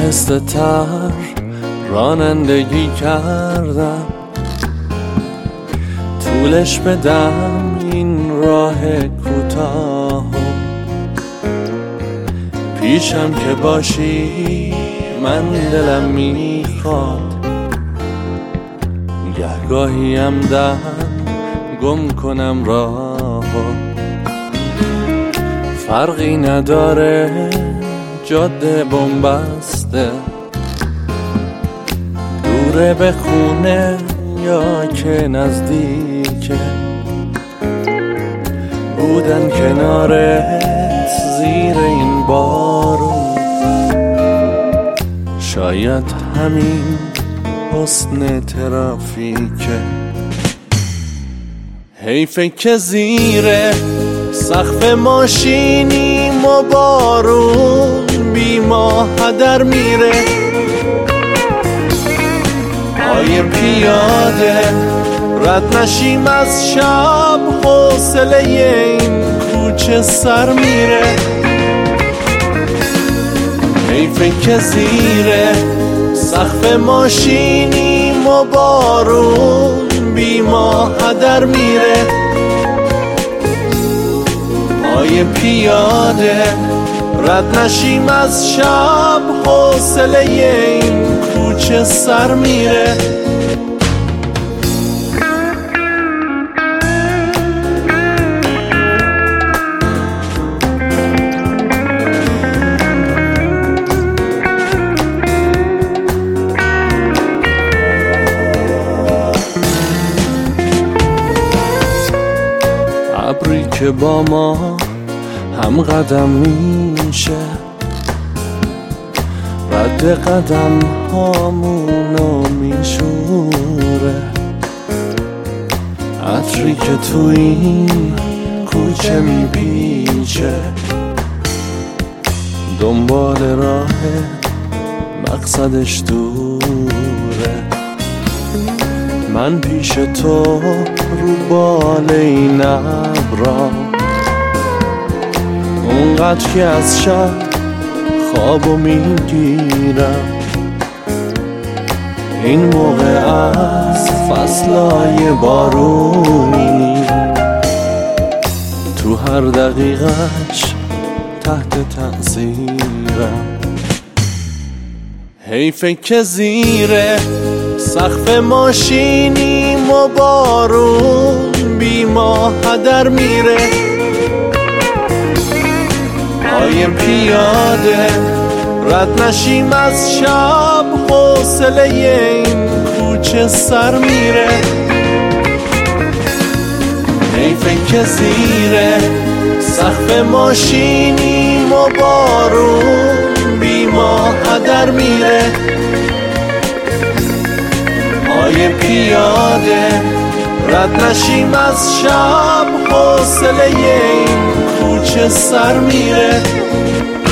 آهسته تر رانندگی کردم، طولش بدم این راه کوتاه. پیشم که باشی من دلم میخواد، گهگاهیم دم گم کنم راه. فرقی نداره جاده بنبسته، دوره به خونه یا که نزدیکه. بودن کنارت زیر این بارون، شاید همین حسن ترافیکه. حیفه که زیر سقف ماشینیم و بارون بی ما هدر میره. پای پیاده رد نشیم از شب، حوصله این کوچه سر میره. حیفه که زیر سقف ماشینیم و بارون بی ما هدر میره. پای پیاده رد نشیم از شب، حوصله این کوچه سر میره. ابری که با ما هم قدم میشه، رد قدم هامونو میشوره. عطری که تو این کوچه میپیچه، دنبال راه مقصدش دوره. من پیش تو رو بال این ابرا، اونقدر که از شب خوابو میگیرم. این موقع از فصلای بارونی، تو هر دقیقش تحت تأثیرم. حیفه که زیر سقف ماشینیم و بارون بی ما هدر میره. پای پیاده رد نشیم از شب، حوصله این کوچه سر میره. حیفه که زیر سقف ماشینیم و بارون بی ما هدر میره. پای پیاده رد نشیم از شب، حوصله این کوچه سر میره.